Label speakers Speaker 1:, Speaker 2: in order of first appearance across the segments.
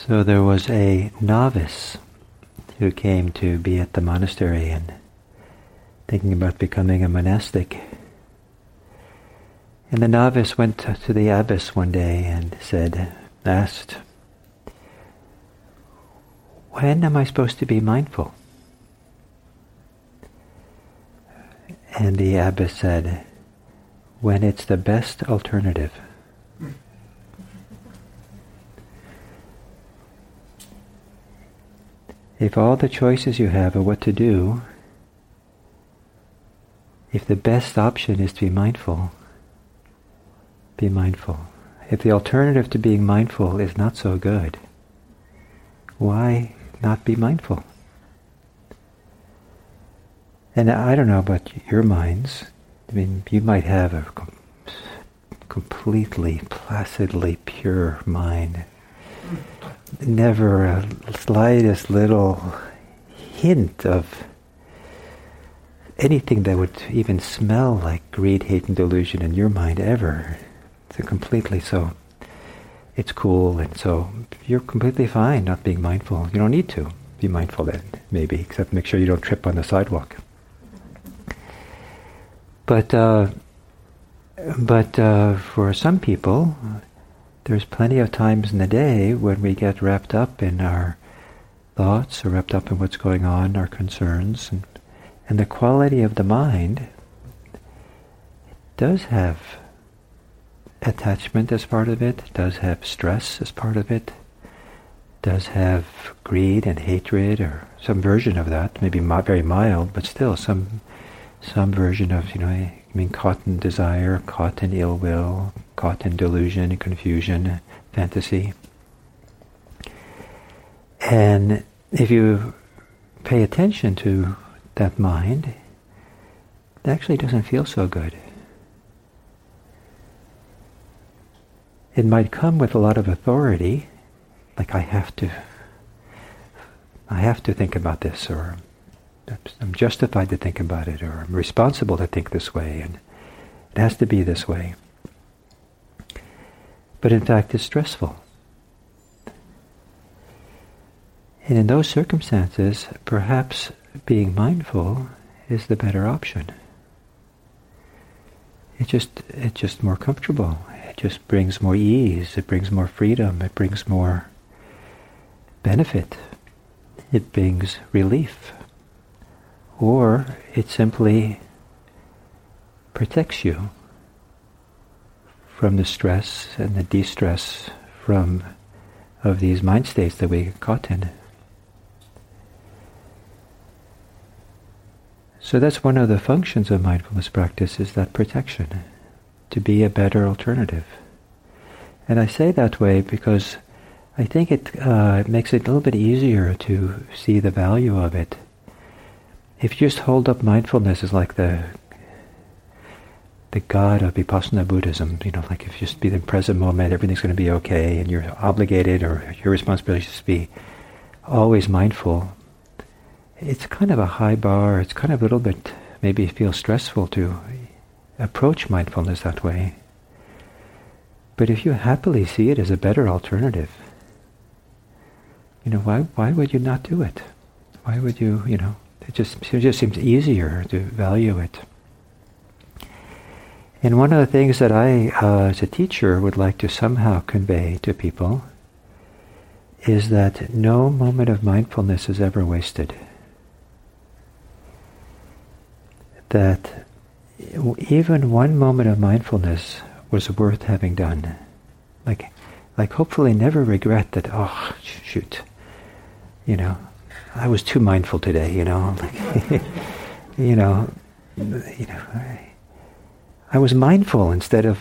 Speaker 1: So there was a novice who came to be at the monastery and thinking about becoming a monastic. And the novice went to the abbess one day and asked, "When am I supposed to be mindful?" And the abbess said, "When it's the best alternative." If all the choices you have of what to do, if the best option is to be mindful, be mindful. If the alternative to being mindful is not so good, why not be mindful? And I don't know about your minds. I mean, you might have a completely, placidly pure mind. Never a slightest little hint of anything that would even smell like greed, hate, and delusion in your mind ever. So completely so. It's cool, and so you're completely fine not being mindful. You don't need to be mindful then, maybe, except make sure you don't trip on the sidewalk. But for some people, there's plenty of times in the day when we get wrapped up in our thoughts or wrapped up in what's going on, our concerns, and the quality of the mind does have attachment as part of it, does have stress as part of it, does have greed and hatred or some version of that, maybe very mild, but still some version of, caught in desire, caught in ill will, caught in delusion and confusion, fantasy. And if you pay attention to that mind, it actually doesn't feel so good. It might come with a lot of authority, like I have to think about this, or I'm justified to think about it, or I'm responsible to think this way, and it has to be this way. But in fact, it's stressful. And in those circumstances, perhaps being mindful is the better option. It's just more comfortable. It just brings more ease. It brings more freedom. It brings more benefit. It brings relief. Or it simply protects you from the stress and the de-stress of these mind states that we get caught in. So that's one of the functions of mindfulness practice, is that protection, to be a better alternative. And I say that way because I think it makes it a little bit easier to see the value of it. If you just hold up mindfulness as like the god of Vipassana Buddhism, like if you just be in the present moment, everything's going to be okay, and you're obligated, or your responsibility is to be always mindful, it's kind of a high bar. It's kind of a little bit, maybe it feels stressful to approach mindfulness that way. But if you happily see it as a better alternative, why would you not do it? Why would you, it just seems easier to value it. And one of the things that I, as a teacher, would like to somehow convey to people is that no moment of mindfulness is ever wasted. That even one moment of mindfulness was worth having done. Like hopefully never regret that, oh, shoot, I was too mindful today, I was mindful instead of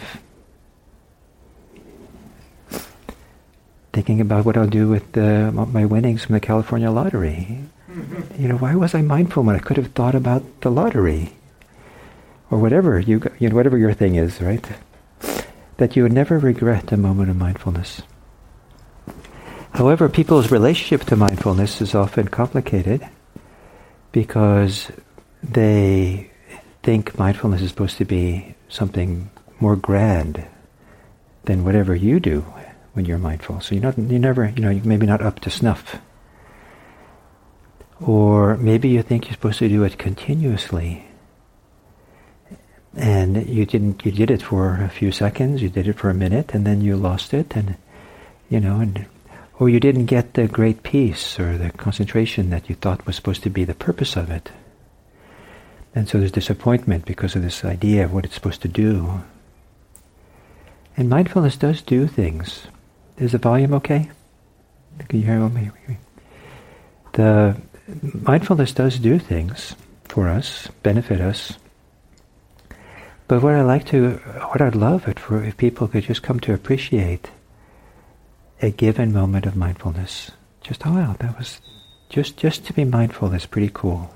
Speaker 1: thinking about what I'll do with my winnings from the California lottery. Why was I mindful when I could have thought about the lottery? Or whatever whatever your thing is, right? That you would never regret a moment of mindfulness. However, people's relationship to mindfulness is often complicated because they think mindfulness is supposed to be something more grand than whatever you do when you're mindful. So you're never, you're maybe not up to snuff. Or maybe you think you're supposed to do it continuously, and you did it for a few seconds, you did it for a minute, and then you lost it, or you didn't get the great peace or the concentration that you thought was supposed to be the purpose of it. And so there's disappointment because of this idea of what it's supposed to do. And mindfulness does do things. Is the volume okay? Can you hear me? The mindfulness does do things for us, benefit us. But what I'd love it for, if people could just come to appreciate a given moment of mindfulness. Just, oh wow, that was, just to be mindful is pretty cool.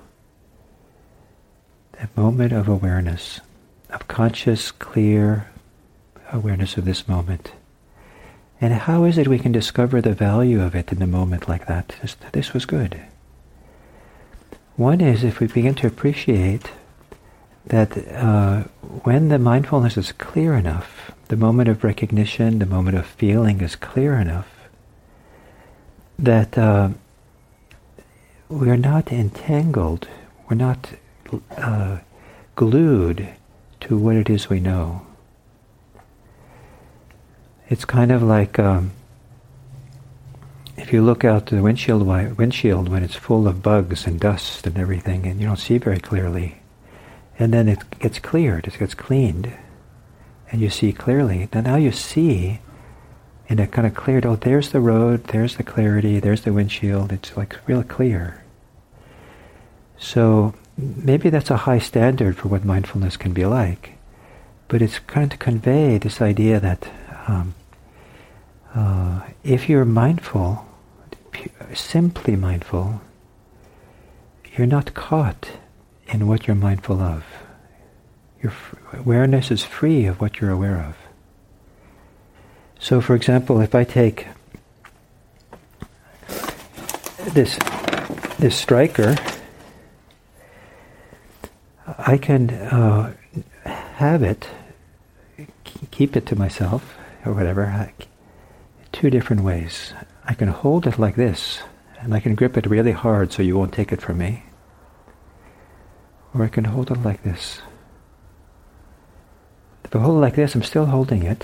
Speaker 1: That moment of awareness, of conscious, clear awareness of this moment. And how is it we can discover the value of it in a moment like that? Just, this was good. One is if we begin to appreciate that when the mindfulness is clear enough, the moment of recognition, the moment of feeling is clear enough, that we're not entangled, we're not glued to what it is we know. It's kind of like if you look out the windshield when it's full of bugs and dust and everything, and you don't see very clearly, and then it gets cleared, it gets cleaned, and you see clearly. Now you see, and it kind of cleared, oh, there's the road, there's the clarity, there's the windshield, it's like real clear. So maybe that's a high standard for what mindfulness can be like, but it's kind of to convey this idea that if you're mindful, simply mindful, you're not caught in what you're mindful of. Your awareness is free of what you're aware of. So, for example, if I take this striker, I can have it, keep it to myself, or whatever, two different ways. I can hold it like this, and I can grip it really hard so you won't take it from me. Or I can hold it like this. If I hold it like this, I'm still holding it,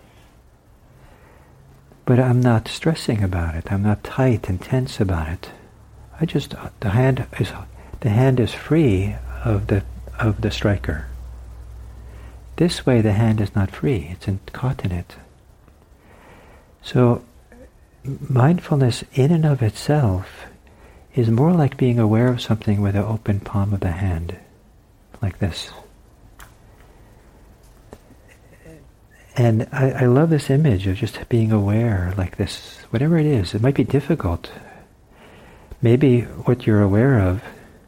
Speaker 1: but I'm not stressing about it. I'm not tight and tense about it. The hand is free of the striker. This way, the hand is not free. It's caught in it. So, mindfulness in and of itself is more like being aware of something with the open palm of the hand, like this. And I love this image of just being aware like this, whatever it is. It might be difficult. Maybe what you're aware of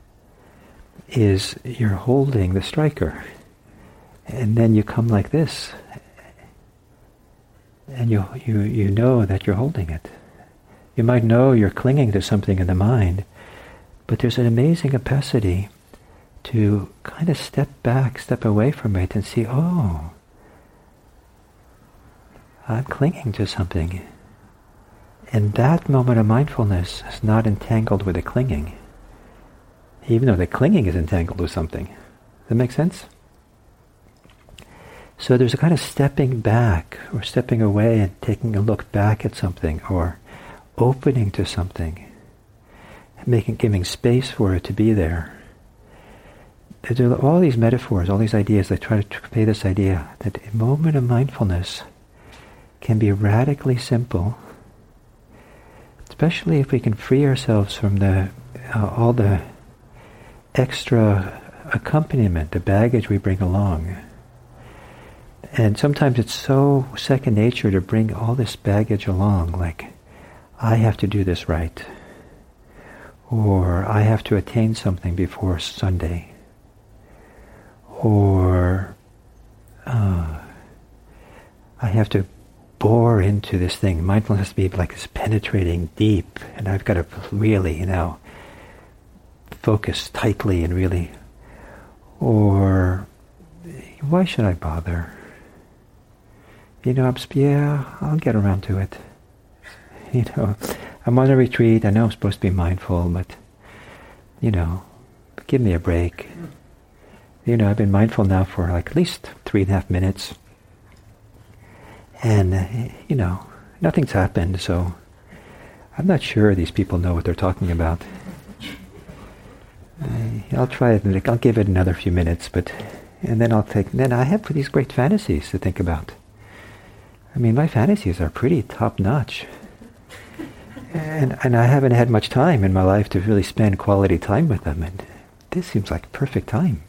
Speaker 1: is you're holding the striker, and then you come like this, and you know that you're holding it. You might know you're clinging to something in the mind, but there's an amazing capacity to kind of step back, step away from it and see, oh, I'm clinging to something. And that moment of mindfulness is not entangled with the clinging, even though the clinging is entangled with something. Does that make sense? So there's a kind of stepping back or stepping away and taking a look back at something, or opening to something, giving space for it to be there. There are all these metaphors, all these ideas that try to convey this idea that a moment of mindfulness can be radically simple, especially if we can free ourselves from all the extra accompaniment, the baggage we bring along. And sometimes it's so second nature to bring all this baggage along, like, I have to do this right, or I have to attain something before Sunday, or I have to bore into this thing. Mindfulness has to be like this penetrating deep, and I've got to really, focus tightly and really, or why should I bother? I'll get around to it. I'm on a retreat, I know I'm supposed to be mindful, but, give me a break. I've been mindful now for like at least 3.5 minutes. And, nothing's happened, so I'm not sure these people know what they're talking about. I'll try it, I'll give it another few minutes, and then I have these great fantasies to think about. My fantasies are pretty top-notch. And I haven't had much time in my life to really spend quality time with them, and this seems like perfect time.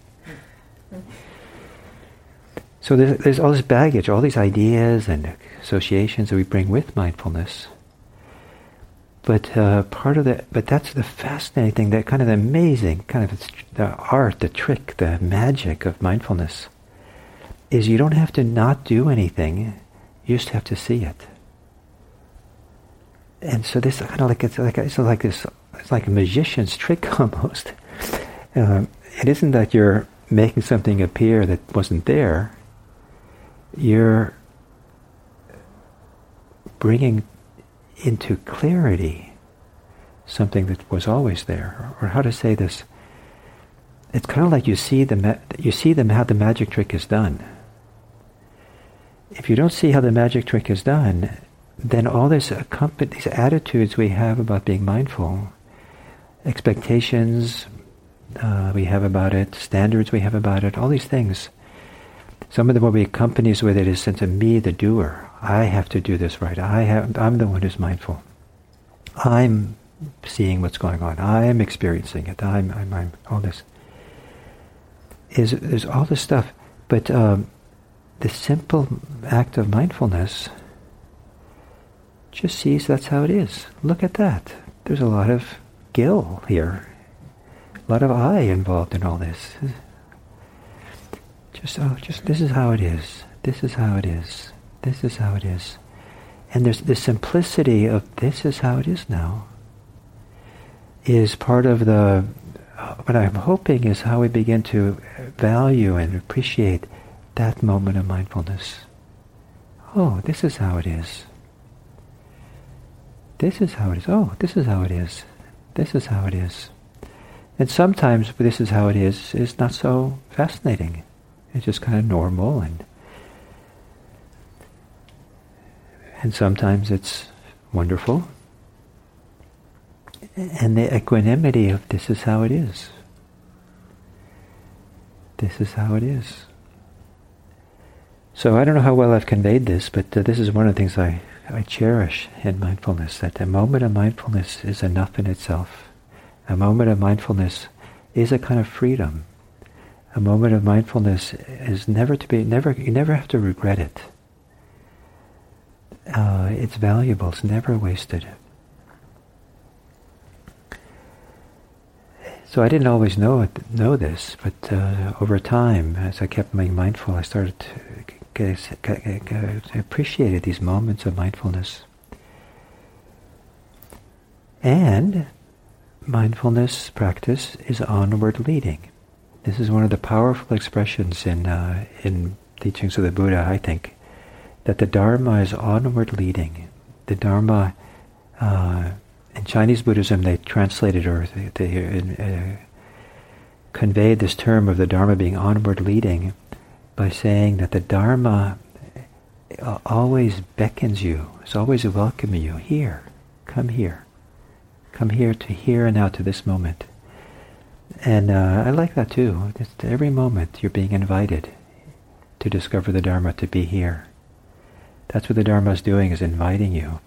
Speaker 1: So there's all this baggage, all these ideas and associations that we bring with mindfulness. But that's the fascinating thing, that kind of the amazing, kind of the art, the trick, the magic of mindfulness, is you don't have to not do anything, you just have to see it. And so this kind of it's like a magician's trick almost. It isn't that you're making something appear that wasn't there. You're bringing into clarity something that was always there. Or how to say this? It's kind of like you see how the magic trick is done. If you don't see how the magic trick is done, then all these attitudes we have about being mindful, expectations we have about it, standards we have about it, all these things, some of them will be accompanied with it is sense of me, the doer. I have to do this right. I'm the one who's mindful. I'm seeing what's going on. I'm experiencing it. I'm all this. There's all this stuff, but the simple act of mindfulness just sees that's how it is. Look at that. There's a lot of gill here. A lot of I involved in all this. Just this is how it is. This is how it is. This is how it is. And there's the simplicity of this is how it is now is part of what I'm hoping is how we begin to value and appreciate that moment of mindfulness. Oh, this is how it is. This is how it is. Oh, this is how it is. This is how it is. And sometimes this is how it is not so fascinating. It's just kind of normal, and sometimes it's wonderful. And the equanimity of this is how it is. This is how it is. So I don't know how well I've conveyed this, but this is one of the things I cherish in mindfulness, that a moment of mindfulness is enough in itself. A moment of mindfulness is a kind of freedom. A moment of mindfulness is you never have to regret it. It's valuable, it's never wasted. So I didn't always know this, but over time, as I kept being mindful, I started to appreciate these moments of mindfulness. And mindfulness practice is onward leading. This is one of the powerful expressions in teachings of the Buddha, I think, that the Dharma is onward leading. The Dharma, in Chinese Buddhism, they translated or they conveyed this term of the Dharma being onward leading by saying that the Dharma always beckons you, is always welcoming you. Here, come here. Come here to here and now to this moment. And I like that too. Just every moment you're being invited to discover the Dharma, to be here. That's what the Dharma is doing, is inviting you.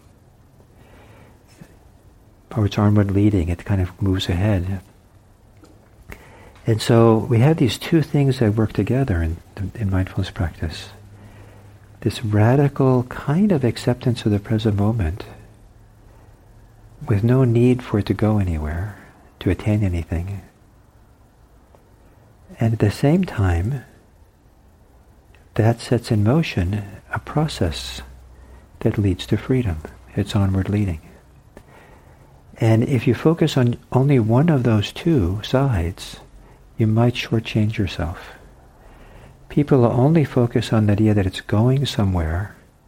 Speaker 1: Or it's onward leading, it kind of moves ahead. And so we have these two things that work together in mindfulness practice. This radical kind of acceptance of the present moment with no need for it to go anywhere, to attain anything. And at the same time, that sets in motion a process that leads to freedom. It's onward leading. And if you focus on only one of those two sides, you might shortchange yourself. People only focus on the idea that it's going somewhere,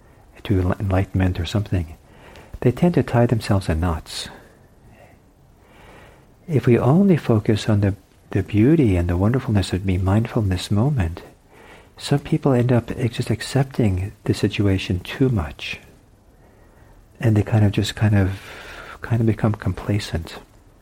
Speaker 1: to enlightenment or something, they tend to tie themselves in knots. If we only focus on the beauty and the wonderfulness of being mindful in this moment, some people end up just accepting the situation too much. And they kind of become complacent.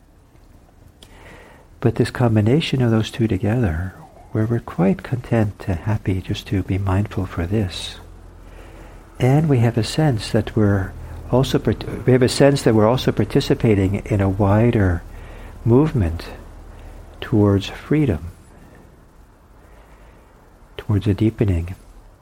Speaker 1: But this combination of those two together, where we're quite content and happy just to be mindful for this, and we have a sense that we're also participating in a wider movement towards freedom, towards a deepening.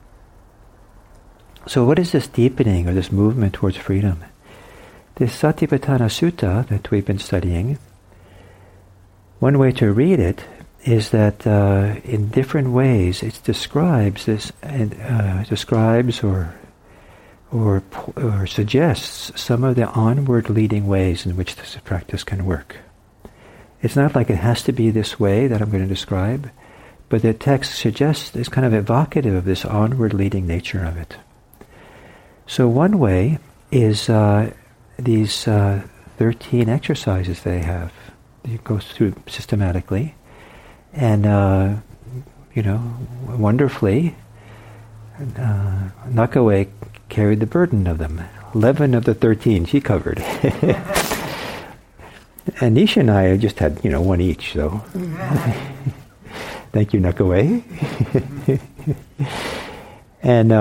Speaker 1: So what is this deepening or this movement towards freedom? This Satipatthana Sutta that we've been studying, one way to read it is that in different ways it describes this, describes or suggests some of the onward leading ways in which this practice can work. It's not like it has to be this way that I'm going to describe, but the text suggests it's kind of evocative of this onward leading nature of it. So one way is these 13 exercises they have. It goes through systematically, and wonderfully, Nakaway carried the burden of them. 11 of the 13 she covered. And Nisha and I just had, one each, so. Thank you, Nakaway. And,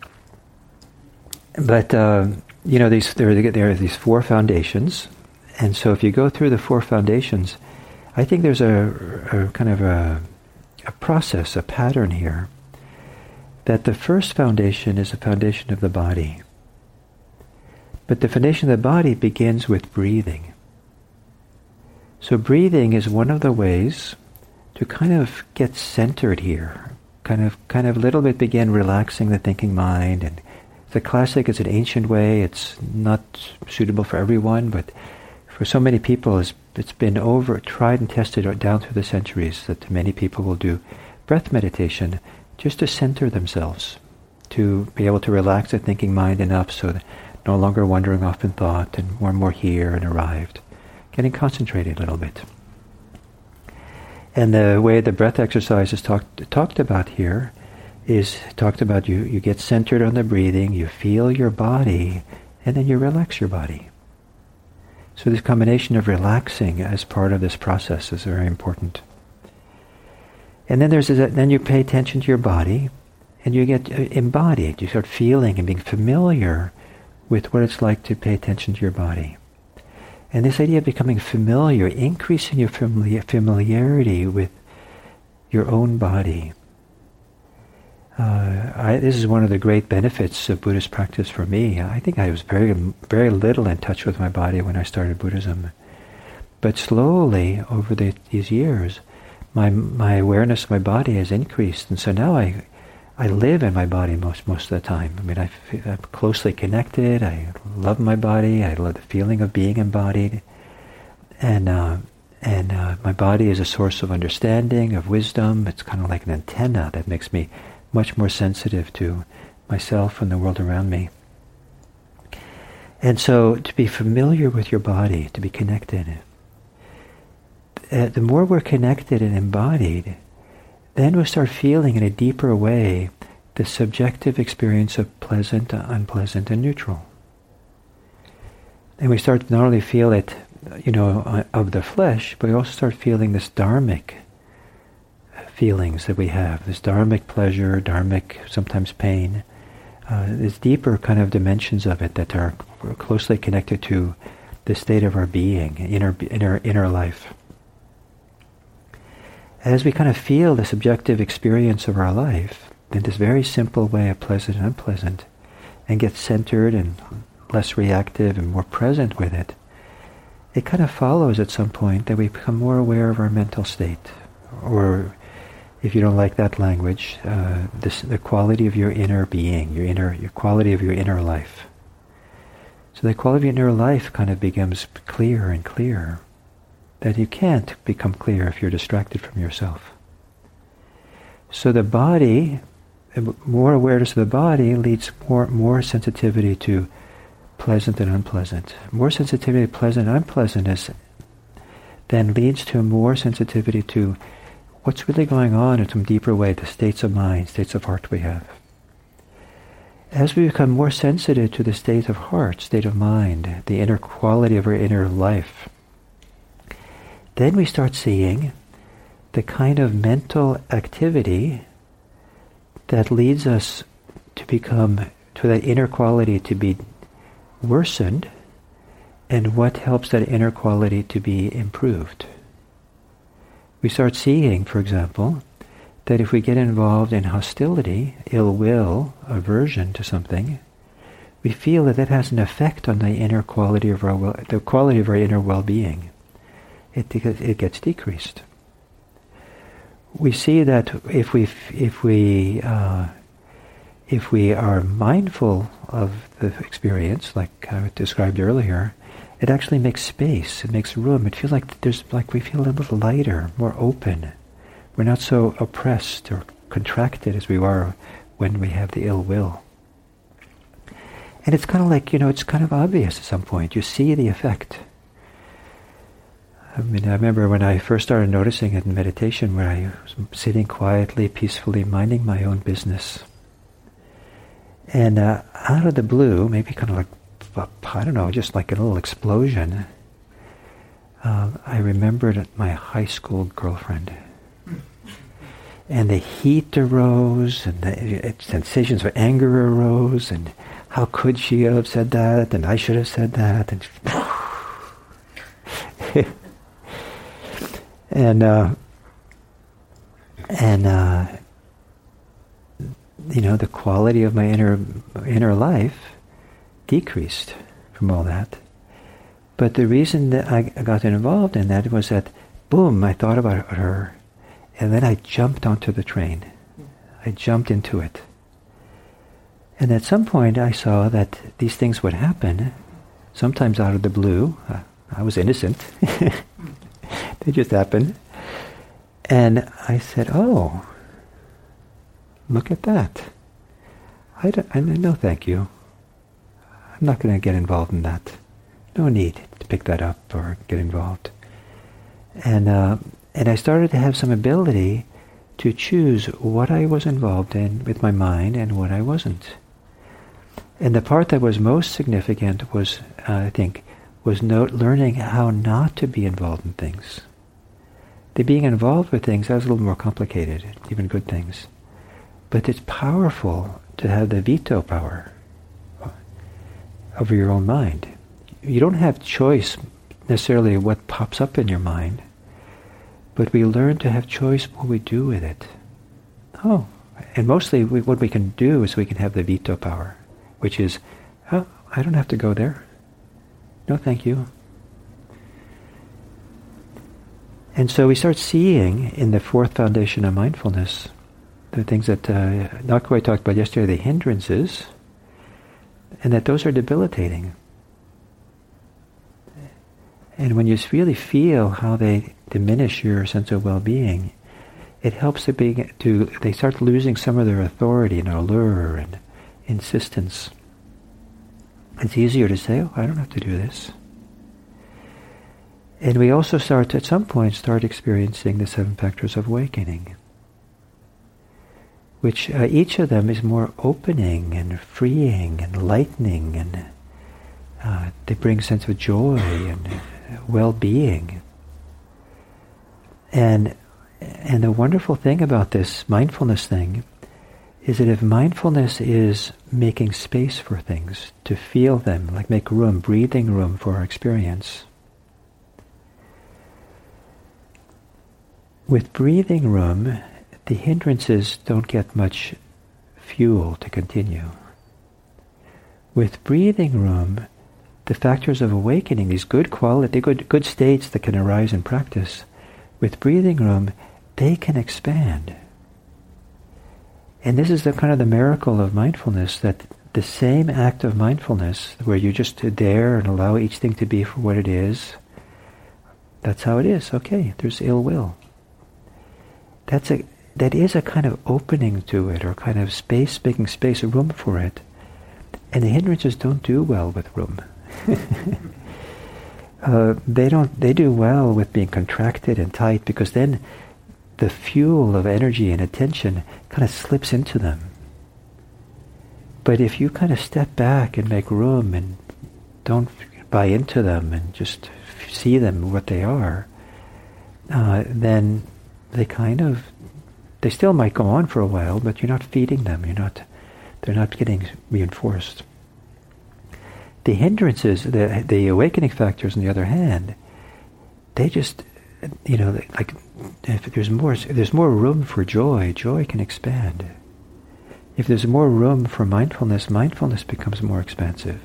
Speaker 1: there are these 4 foundations. And so if you go through the 4 foundations, I think there's a kind of a process, a pattern here, that the first foundation is the foundation of the body. But the foundation of the body begins with breathing. So breathing is one of the ways to kind of get centered here, kind of a little bit begin relaxing the thinking mind. And the classic is an ancient way. It's not suitable for everyone, but for so many people it's been tried and tested down through the centuries that many people will do breath meditation just to center themselves, to be able to relax the thinking mind enough so that no longer wandering off in thought and more here and arrived. Getting concentrated a little bit. And the way the breath exercise is talked about here is talked about you get centered on the breathing, you feel your body, and then you relax your body. So this combination of relaxing as part of this process is very important. And then then you pay attention to your body, and you get embodied. You start feeling and being familiar with what it's like to pay attention to your body. And this idea of becoming familiar, increasing your familiarity with your own body. This is one of the great benefits of Buddhist practice for me. I think I was very, very little in touch with my body when I started Buddhism. But slowly, over these years, my awareness of my body has increased. And so now I live in my body most of the time. I mean, I'm closely connected. I love my body. I love the feeling of being embodied. And my body is a source of understanding, of wisdom. It's kind of like an antenna that makes me much more sensitive to myself and the world around me. And so to be familiar with your body, to be connected, the more we're connected and embodied, then we'll start feeling in a deeper way the subjective experience of pleasant, unpleasant, and neutral. And we start to not only feel it, of the flesh, but we also start feeling this dharmic feelings that we have, this dharmic pleasure, dharmic sometimes pain, these deeper kind of dimensions of it that are closely connected to the state of our being, inner life. As we kind of feel the subjective experience of our life in this very simple way of pleasant and unpleasant, and get centered and less reactive and more present with it, it kind of follows at some point that we become more aware of our mental state, or if you don't like that language, the quality of your inner being, your quality of your inner life. So the quality of your inner life kind of becomes clearer and clearer. That you can't become clear if you're distracted from yourself. So the body, more awareness of the body leads more sensitivity to pleasant and unpleasant. More sensitivity to pleasant and unpleasantness then leads to more sensitivity to what's really going on in some deeper way, the states of mind, states of heart we have. As we become more sensitive to the state of heart, state of mind, the inner quality of our inner life, then we start seeing the kind of mental activity that leads us to that inner quality to be worsened, and what helps that inner quality to be improved. We start seeing, for example, that if we get involved in hostility, ill will, aversion to something, we feel that that has an effect on the inner quality of the quality of our inner well-being. It gets decreased. We see that if we are mindful of the experience, like I described earlier, it actually makes space. It makes room. It feels like we feel a little lighter, more open. We're not so oppressed or contracted as we are when we have the ill will. And it's kind of like, it's kind of obvious at some point. You see the effect. I remember when I first started noticing it in meditation, where I was sitting quietly, peacefully, minding my own business. And out of the blue, maybe kind of like, I don't know, just like a little explosion, I remembered my high school girlfriend. And the heat arose, and the sensations of anger arose, and how could she have said that, and I should have said that, and the quality of my inner life decreased from all that. But the reason that I got involved in that was that, boom, I thought about her, and then I jumped onto the train. I jumped into it. And at some point I saw that these things would happen, sometimes out of the blue. I was innocent. They just happened. And I said, oh, look at that. No, thank you. I'm not going to get involved in that. No need to pick that up or get involved. And I started to have some ability to choose what I was involved in with my mind and what I wasn't. And the part that was most significant was, I think, was learning how not to be involved in things. The being involved with things, that was a little more complicated, even good things. But it's powerful to have the veto power over your own mind. You don't have choice necessarily what pops up in your mind, but we learn to have choice what we do with it. Oh, and mostly what we can do is we can have the veto power, which is, oh, I don't have to go there. No, thank you. And so we start seeing in the fourth foundation of mindfulness, the things that Nakoi talked about yesterday, the hindrances, and that those are debilitating. And when you really feel how they diminish your sense of well-being, it helps they start losing some of their authority and allure and insistence. It's easier to say, oh, I don't have to do this. And we also at some point start experiencing the 7 factors of awakening, which each of them is more opening and freeing and lightening, and they bring a sense of joy and well-being. And the wonderful thing about this mindfulness thing is that if mindfulness is making space for things, to feel them, like make room, breathing room for our experience. With breathing room, the hindrances don't get much fuel to continue. With breathing room, the factors of awakening, these good states that can arise in practice, with breathing room, they can expand. And this is the kind of the miracle of mindfulness, that the same act of mindfulness, where you just dare and allow each thing to be for what it is, that's how it is. Okay, there's ill will. that is a kind of opening to it, or kind of space, making space, room for it. And the hindrances don't do well with room. They do well with being contracted and tight, because then the fuel of energy and attention kind of slips into them. But if you kind of step back and make room and don't buy into them and just see them what they are, then they still might go on for a while, but you're not feeding them. They're not getting reinforced. The hindrances, the awakening factors, on the other hand, they just, like if there's more room for joy, joy can expand. If there's more room for mindfulness, mindfulness becomes more expansive.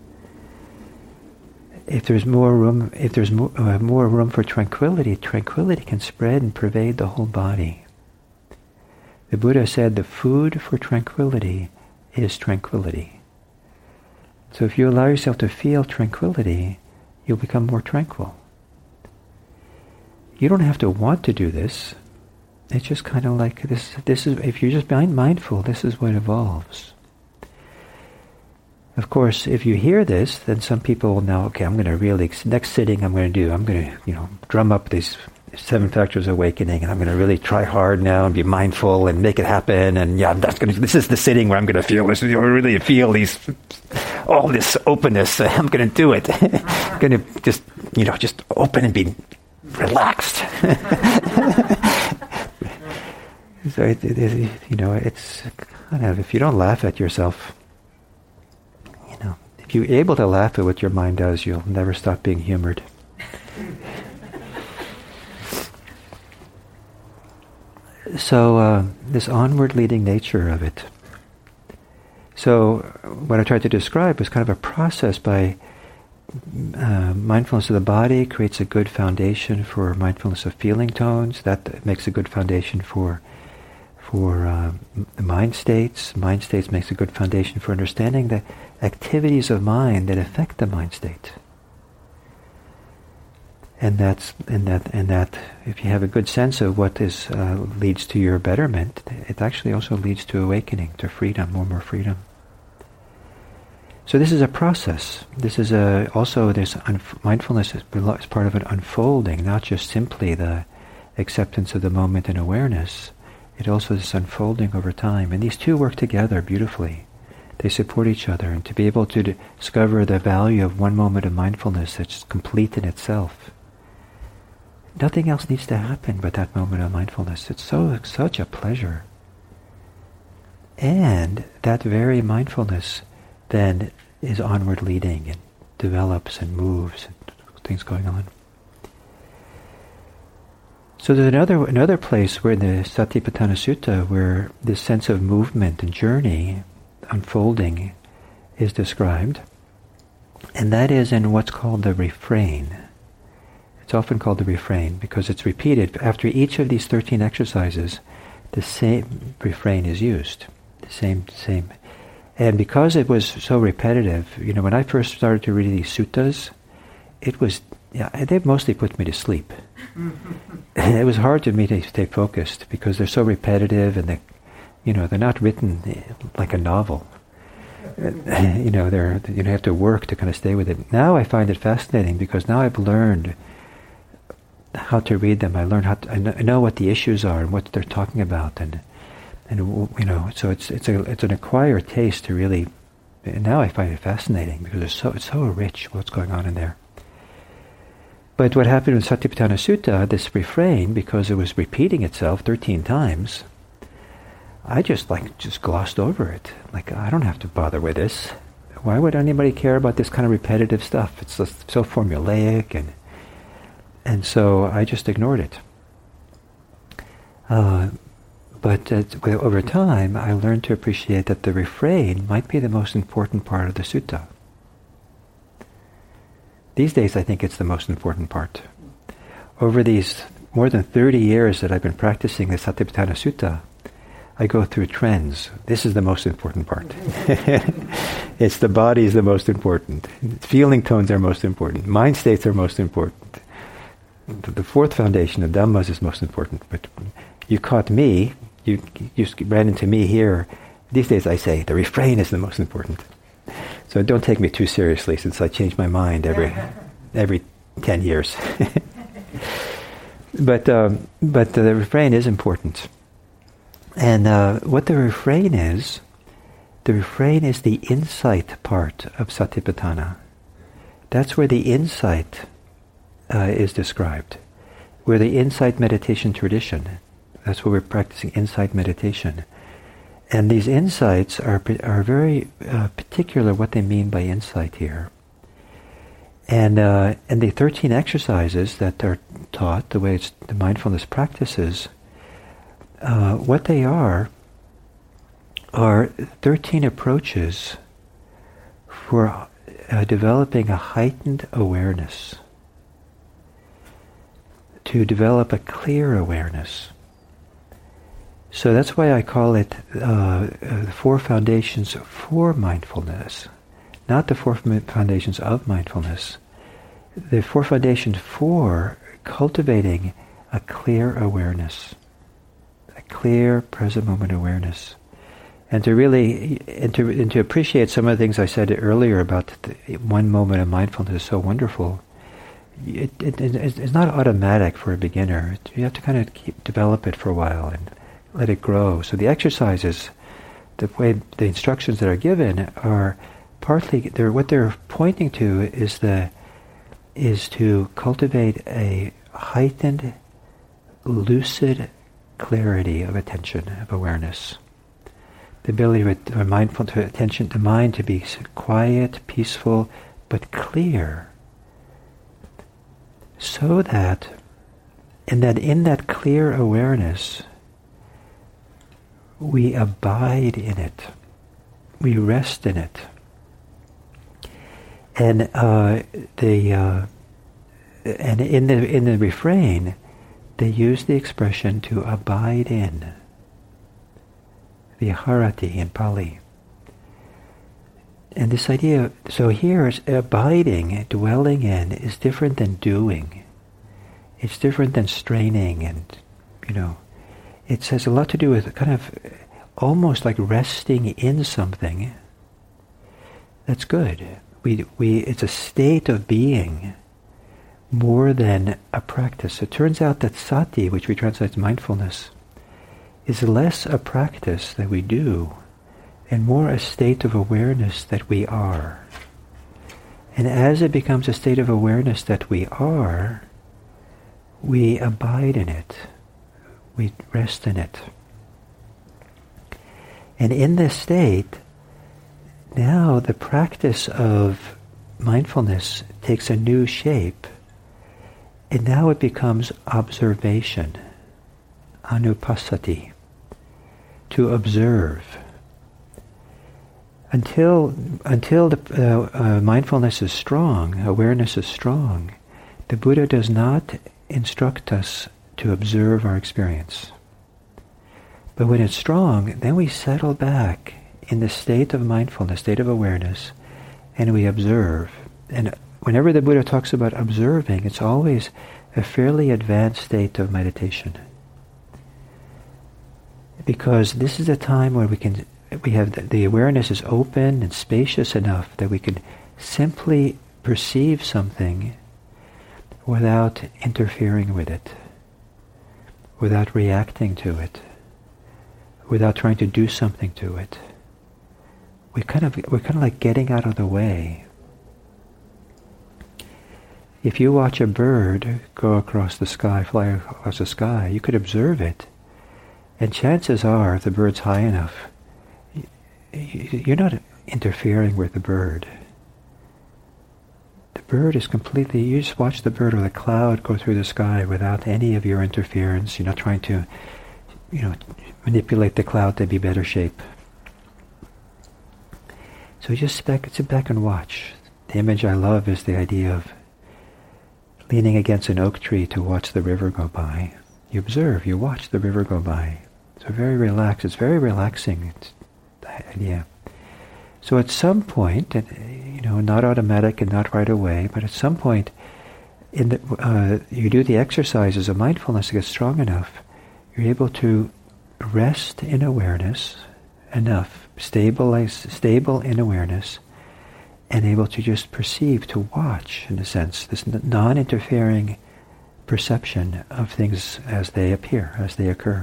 Speaker 1: If there's more room for tranquility, tranquility can spread and pervade the whole body. The Buddha said the food for tranquility is tranquility. So if you allow yourself to feel tranquility, you'll become more tranquil. You don't have to want to do this. It's just kind of like this is, if you're just mindful, this is what evolves. Of course, if you hear this, then some people will know, okay, I'm going to next sitting I'm going to drum up these 7 factors of awakening, and I'm going to really try hard now and be mindful and make it happen. And this is the sitting where I'm going to feel this, really feel all this openness. I'm going to do it. I'm going to just open and be relaxed. So it's kind of, if you don't laugh at yourself, if you're able to laugh at what your mind does, you'll never stop being humored. So this onward leading nature of it. So what I tried to describe was kind of a process by mindfulness of the body creates a good foundation for mindfulness of feeling tones. That makes a good foundation for the mind states. Mind states makes a good foundation for understanding the activities of mind that affect the mind state. And that if you have a good sense of what is leads to your betterment, it actually also leads to awakening, to freedom, more freedom. So this is a process. This is mindfulness is part of an unfolding, not just simply the acceptance of the moment and awareness. It also is unfolding over time, and these two work together beautifully. They support each other, and to be able to discover the value of one moment of mindfulness that's complete in itself. Nothing else needs to happen but that moment of mindfulness. It's such a pleasure. And that very mindfulness then is onward leading and develops and moves and things going on. So there's another place where in the Satipatthana Sutta where this sense of movement and journey, unfolding, is described, and that is in what's called the refrain. It's often called the refrain because it's repeated. After each of these 13 exercises, the same refrain is used. The same. And because it was so repetitive, when I first started to read these suttas, they mostly put me to sleep. It was hard to me to stay focused because they're so repetitive and they're not written like a novel. You have to work to kind of stay with it. Now I find it fascinating because now I've learned how to read them. I know what the issues are and what they're talking about, and so it's an acquired taste to really. And now I find it fascinating because it's so rich what's going on in there. But what happened with Satipatthana Sutta, this refrain, because it was repeating itself 13 times, I just glossed over it. Like, I don't have to bother with this. Why would anybody care about this kind of repetitive stuff? It's just so formulaic, and so I just ignored it. But over time, I learned to appreciate that the refrain might be the most important part of the sutta. These days, I think it's the most important part. Over these more than 30 years that I've been practicing the Satipatthana Sutta, I go through trends. This is the most important part. It's the body is the most important. Feeling tones are most important. Mind states are most important. The fourth foundation of Dhammas is most important. But you caught me, you ran into me here. These days I say the refrain is the most important. So don't take me too seriously, since I change my mind every 10 years. But the refrain is important. And what the refrain is the insight part of Satipatthana. That's where the insight is described. We're the insight meditation tradition. That's where we're practicing insight meditation. And these insights are very particular what they mean by insight here. And the 13 exercises that are taught, the way the mindfulness practices, what they are 13 approaches for developing a heightened awareness, to develop a clear awareness. So that's why I call it the 4 foundations for mindfulness, not the 4 foundations of mindfulness. The 4 foundations for cultivating a clear awareness, a clear present moment awareness. And to really, and to appreciate some of the things I said earlier about the one moment of mindfulness is so wonderful. It's not automatic for a beginner. You have to kind of develop it for a while and let it grow. So the exercises, the instructions that are given are partly, what they're pointing to is to cultivate a heightened, lucid clarity of attention, of awareness. The ability of mindful to attention, the mind to be quiet, peaceful, but clear, so that in that clear awareness, we abide in it, we rest in it, and in the refrain, they use the expression to abide in, viharati in Pali. And this idea, so here, abiding, dwelling in, is different than doing. It's different than straining, and, it has a lot to do with kind of almost like resting in something. That's good. It's a state of being more than a practice. It turns out that sati, which we translate as mindfulness, is less a practice that we do and more a state of awareness that we are. And as it becomes a state of awareness that we are, we abide in it. We rest in it. And in this state, now the practice of mindfulness takes a new shape, and now it becomes observation, anupassati, to observe. Until the mindfulness is strong, awareness is strong, the Buddha does not instruct us to observe our experience. But when it's strong, then we settle back in the state of mindfulness, state of awareness, and we observe. And whenever the Buddha talks about observing, it's always a fairly advanced state of meditation. Because this is a time where we have the awareness is open and spacious enough that we can simply perceive something without interfering with it, without reacting to it, without trying to do something to it. We're kind of like getting out of the way. If you watch a bird go across the sky, fly across the sky, you could observe it, and chances are, if the bird's high enough, you're not interfering with the bird. The bird is completely, you just watch the bird or the cloud go through the sky without any of your interference. You're not trying to, manipulate the cloud to be better shape. So just sit back and watch. The image I love is the idea of leaning against an oak tree to watch the river go by. You observe, you watch the river go by. So very relaxed. It's very relaxing. It's the idea. So at some point, not automatic and not right away, but at some point, you do the exercises of mindfulness to get strong enough. you're able to rest in awareness enough, stable in awareness, and able to just perceive, to watch, in a sense, this non-interfering perception of things as they appear, as they occur.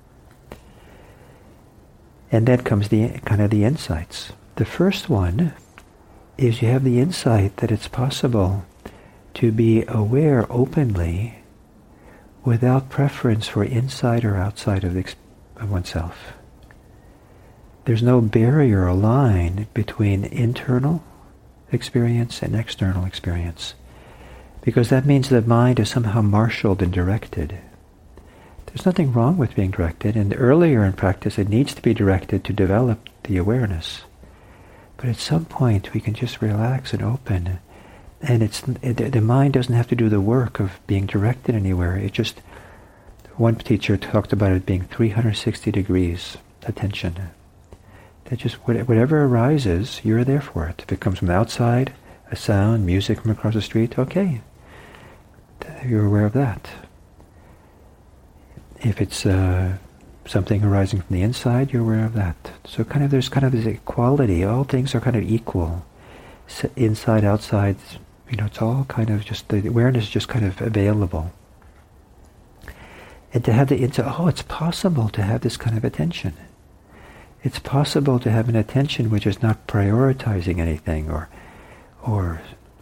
Speaker 1: And then comes the insights. The first one is you have the insight that it's possible to be aware openly without preference for inside or outside of oneself. There's no barrier or line between internal experience and external experience, because that means the mind is somehow marshaled and directed. There's nothing wrong with being directed, and earlier in practice it needs to be directed to develop the awareness. But at some point we can just relax and open, and the mind doesn't have to do the work of being directed anywhere. It just, one teacher talked about it being 360 degrees attention. That just whatever arises, you're there for it. If it comes from outside, a sound, music from across the street, okay, you're aware of that. If it's something arising from the inside, you're aware of that. So there's this equality. All things are kind of equal. Inside, outside, it's all just, the awareness is just kind of available. And to have it's possible to have this kind of attention. It's possible to have an attention which is not prioritizing anything or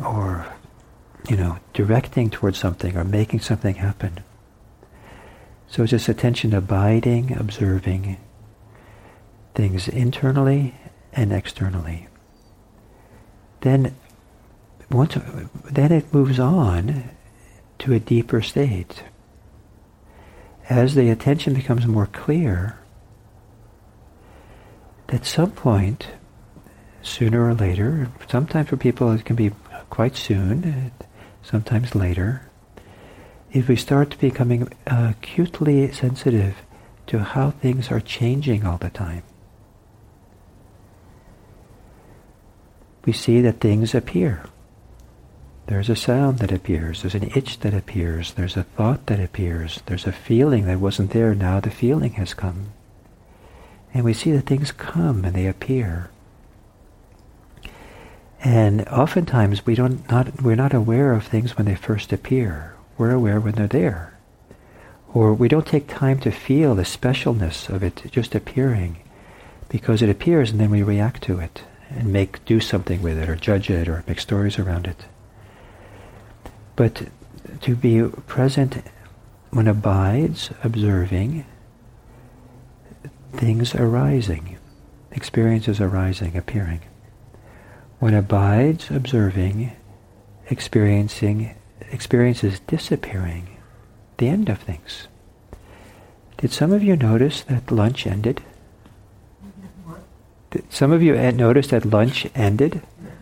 Speaker 1: directing towards something or making something happen. So it's just attention abiding, observing things internally and externally. Then it moves on to a deeper state. As the attention becomes more clear, at some point, sooner or later, sometimes for people it can be quite soon, sometimes later, if we start becoming acutely sensitive to how things are changing all the time. We see that things appear. There's a sound that appears, there's an itch that appears, there's a thought that appears, there's a feeling that wasn't there, now the feeling has come. And we see that things come and they appear. And oftentimes we're not aware of things when they first appear. We're aware when they're there. Or we don't take time to feel the specialness of it just appearing, because it appears and then we react to it and do something with it or judge it or make stories around it. But to be present when abides, observing, things arising, experiences arising, appearing. When abides, observing, experiences disappearing, the end of things. Did some of you notice that lunch ended? Did some of you notice that lunch ended?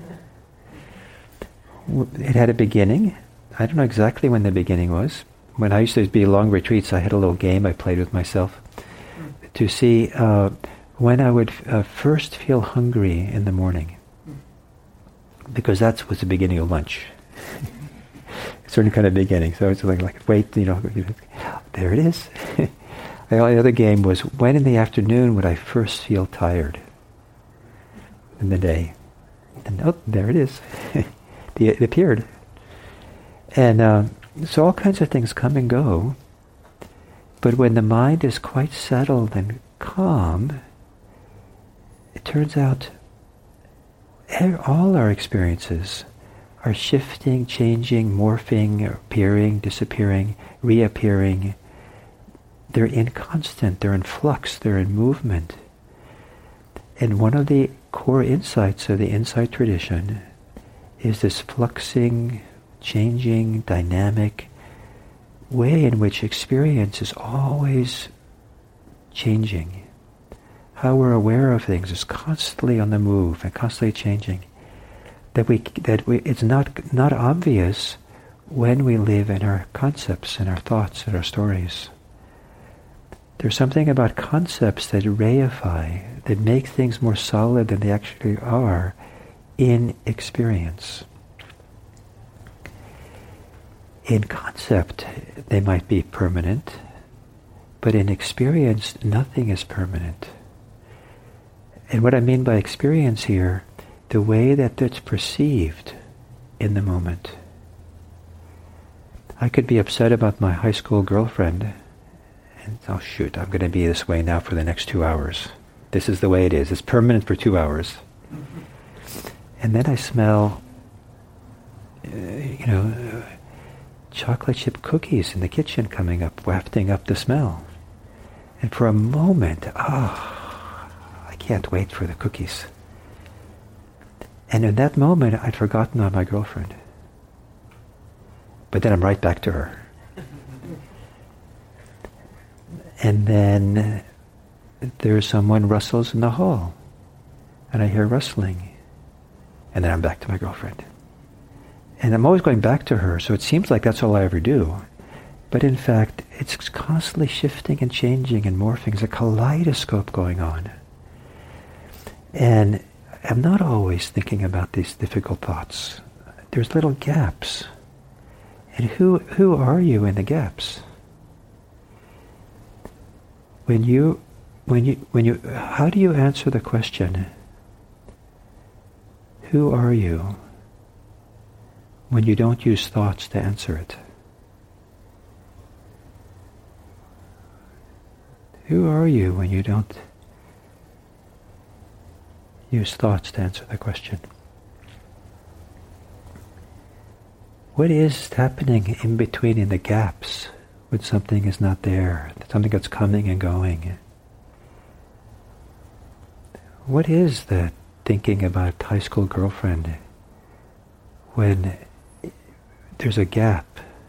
Speaker 1: It had a beginning. I don't know exactly when the beginning was. When I used to be long retreats, I had a little game I played with myself to see when I would first feel hungry in the morning, because that was the beginning of lunch. Certain kind of beginning. So it's like wait, there it is. The only other game was when in the afternoon would I first feel tired in the day. And there it is. It appeared. And so all kinds of things come and go. But when the mind is quite settled and calm, it turns out all our experiences are shifting, changing, morphing, appearing, disappearing, reappearing. They're inconstant, they're in flux, they're in movement. And one of the core insights of the insight tradition is this fluxing, changing, dynamic way in which experience is always changing. How we're aware of things is constantly on the move and constantly changing. It's not obvious when we live in our concepts and our thoughts and our stories. There's something about concepts that reify, that make things more solid than they actually are in experience. In concept, they might be permanent. But in experience, nothing is permanent. And what I mean by experience here, the way that it's perceived in the moment. I could be upset about my high school girlfriend, and oh shoot, I'm going to be this way now for the next 2 hours. This is the way it is. It's permanent for 2 hours. And then I smell, chocolate chip cookies in the kitchen coming up, wafting up the smell. And for a moment, I can't wait for the cookies. And in that moment, I'd forgotten about my girlfriend. But then I'm right back to her. And then there's someone rustles in the hall. And I hear rustling. And then I'm back to my girlfriend. And I'm always going back to her, so it seems like that's all I ever do. But in fact, it's constantly shifting and changing and morphing. There's a kaleidoscope going on. And I'm not always thinking about these difficult thoughts. There's little gaps. And who are you in the gaps? How do you answer the question, who are you, when you don't use thoughts to answer it? Who are you when you don't use thoughts to answer the question? What is happening in between, in the gaps, when something is not there, something that's coming and going? What is the thinking about high school girlfriend when there's a gap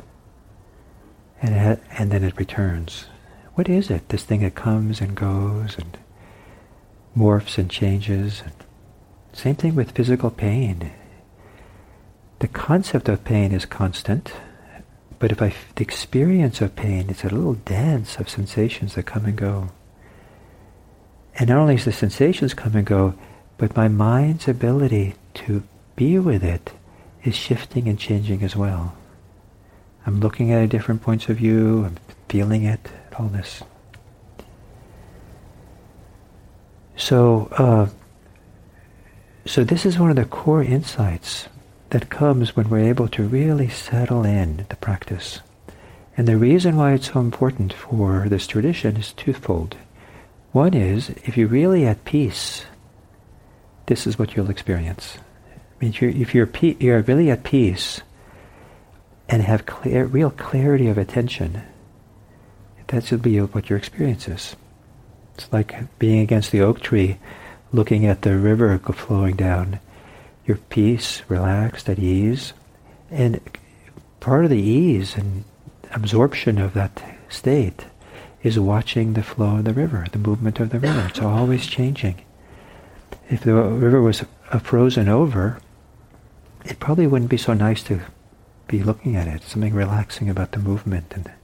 Speaker 1: and then it returns? What is it, this thing that comes and goes and morphs and changes? Same thing with physical pain. The concept of pain is constant, but the experience of pain is a little dance of sensations that come and go. And not only is the sensations come and go, but my mind's ability to be with it is shifting and changing as well. I'm looking at it different points of view, I'm feeling it, all this. So this is one of the core insights that comes when we're able to really settle in the practice. And the reason why it's so important for this tradition is twofold. One is, if you're really at peace, this is what you'll experience. I mean, if you're really at peace and have real clarity of attention, that should be what your experience is. It's like being against the oak tree, looking at the river flowing down. You're peace, relaxed, at ease. And part of the ease and absorption of that state is watching the flow of the river, the movement of the river. It's always changing. If the river was frozen over, it probably wouldn't be so nice to be looking at it. Something relaxing about the movement. And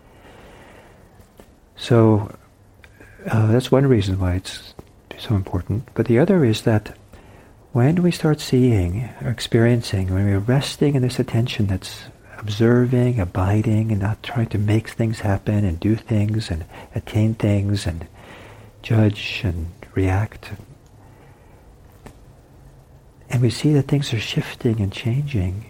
Speaker 1: so that's one reason why it's so important. But the other is that when we start seeing or experiencing, when we're resting in this attention that's observing, abiding, and not trying to make things happen and do things and attain things and judge and react, and we see that things are shifting and changing,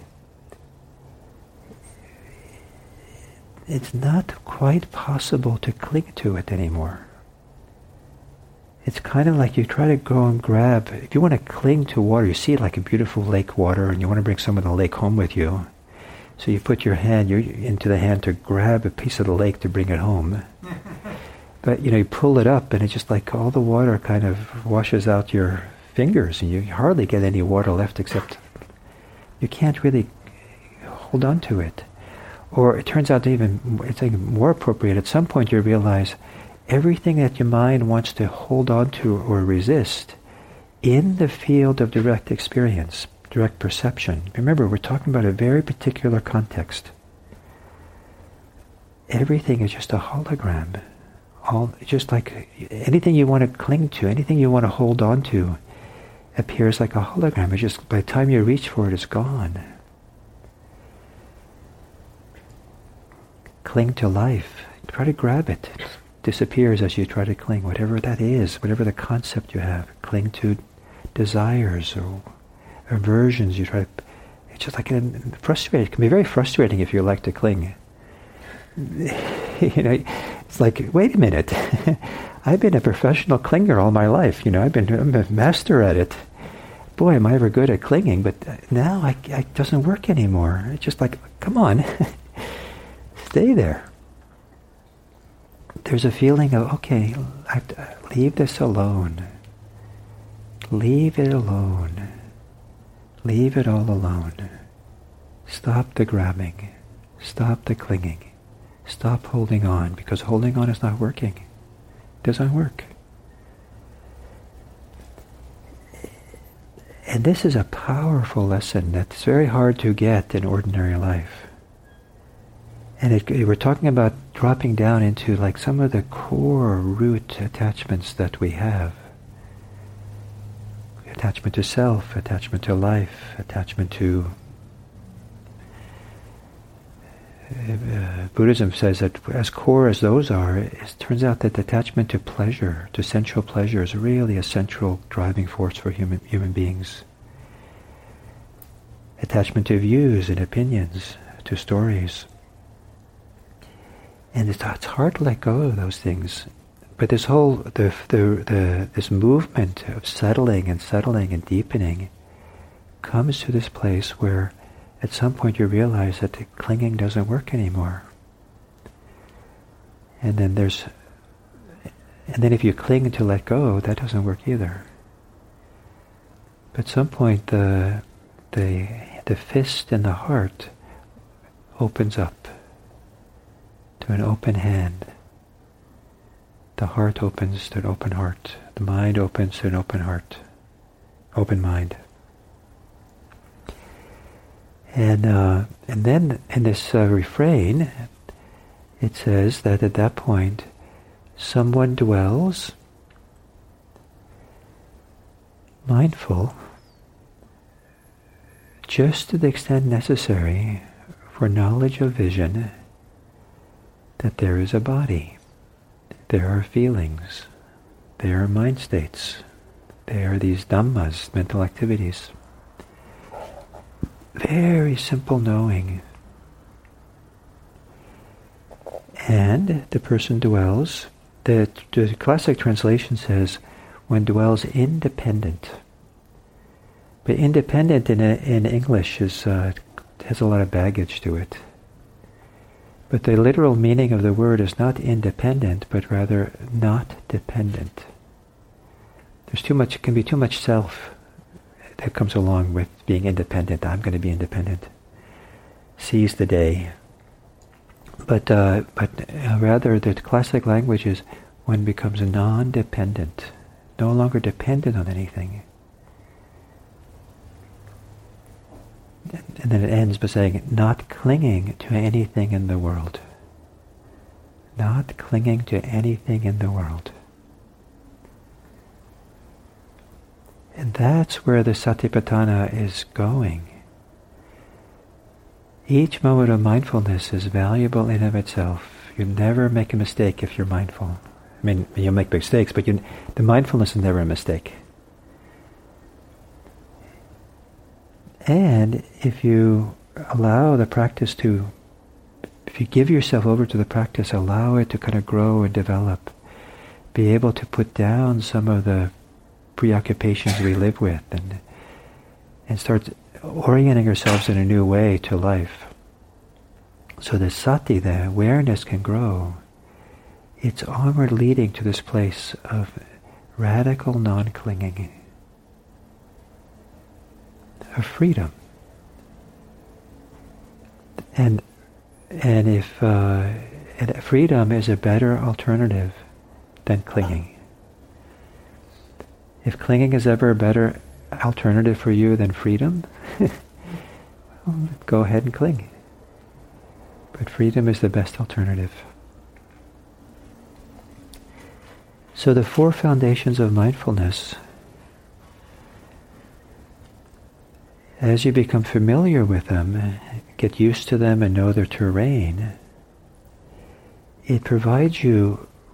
Speaker 1: it's not quite possible to cling to it anymore. It's kind of like you try to go and grab, if you want to cling to water, you see it like a beautiful lake water and you want to bring some of the lake home with you. So you put your hand into the hand to grab a piece of the lake to bring it home. But you pull it up and it's just like all the water kind of washes out your fingers and you hardly get any water left, except you can't really hold on to it. Or it turns out it's even more appropriate. At some point you realize everything that your mind wants to hold on to or resist in the field of direct experience, direct perception. Remember, we're talking about a very particular context. Everything is just a hologram. Just like anything you want to cling to, anything you want to hold on to, appears like a hologram. It's just, by the time you reach for it, it's gone. Cling to life. Try to grab it. disappears as you try to cling, whatever that is, whatever the concept you have. Cling to desires or aversions. You try to, it's just like frustrating. It can be very frustrating if you like to cling. It's like, wait a minute. I've been a professional clinger all my life. I'm a master at it. Boy, am I ever good at clinging, but now it doesn't work anymore. It's just like, come on, stay there. There's a feeling of, okay, leave this alone. Leave it alone. Leave it all alone. Stop the grabbing. Stop the clinging. Stop holding on, because holding on is not working. It doesn't work. And this is a powerful lesson that's very hard to get in ordinary life. And we're talking about dropping down into like some of the core root attachments that we have. Attachment to self, attachment to life, attachment to... Buddhism says that as core as those are, it turns out that attachment to pleasure, to sensual pleasure, is really a central driving force for human beings. Attachment to views and opinions, to stories. And it's hard to let go of those things. But this whole, this movement of settling and deepening comes to this place where at some point you realize that the clinging doesn't work anymore. And then if you cling to let go, that doesn't work either. But at some point the fist in the heart opens up to an open hand. The heart opens to an open heart. The mind opens to an open heart. Open mind. And then in this refrain, it says that at that point, someone dwells mindful just to the extent necessary for knowledge of vision that there is a body, there are feelings, there are mind states, there are these dhammas, mental activities. Very simple knowing. And the person dwells, the classic translation says, one dwells independent. But independent in English has a lot of baggage to it. But the literal meaning of the word is not independent, but rather not dependent. Can be too much self that comes along with being independent. I'm going to be independent. Seize the day. But rather the classic language is one becomes non-dependent, no longer dependent on anything. And then it ends by saying, not clinging to anything in the world. Not clinging to anything in the world. And that's where the Satipatthana is going. Each moment of mindfulness is valuable in of itself. You never make a mistake if you're mindful. I mean, you'll make mistakes, but the mindfulness is never a mistake. And if you allow the practice if you give yourself over to the practice, allow it to kind of grow and develop, be able to put down some of the preoccupations we live with and start orienting ourselves in a new way to life. So the sati, the awareness, can grow. It's onward leading to this place of radical non-clinging, of freedom. And if and freedom is a better alternative than clinging. If clinging is ever a better alternative for you than freedom, well, go ahead and cling. But freedom is the best alternative. So the four foundations of mindfulness, as you become familiar with them, get used to them and know their terrain, it provides you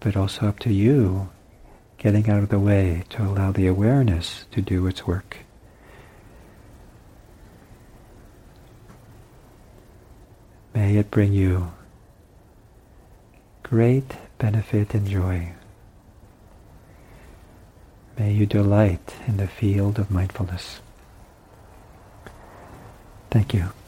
Speaker 1: but also up to you getting out of the way to allow the awareness to do its work. May it bring you great benefit and joy. May you delight in the field of mindfulness. Thank you.